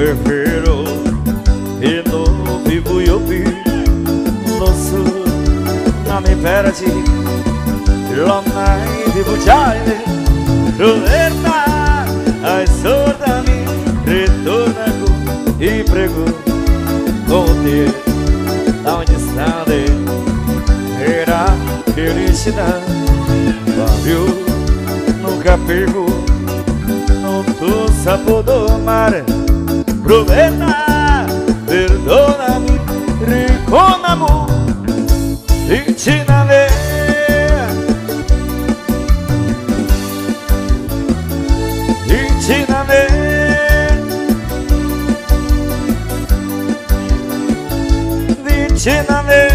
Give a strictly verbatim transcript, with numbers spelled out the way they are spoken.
prefiro e non vivo io più lo so non mi perdi lo mai di bugiare roverna ai sordami ritorna con e prego con te da onde está era felicidade Fábio nunca pegou não tô sabor do mar Provena, perdona-me, riconamo e te nave e te nave e te nave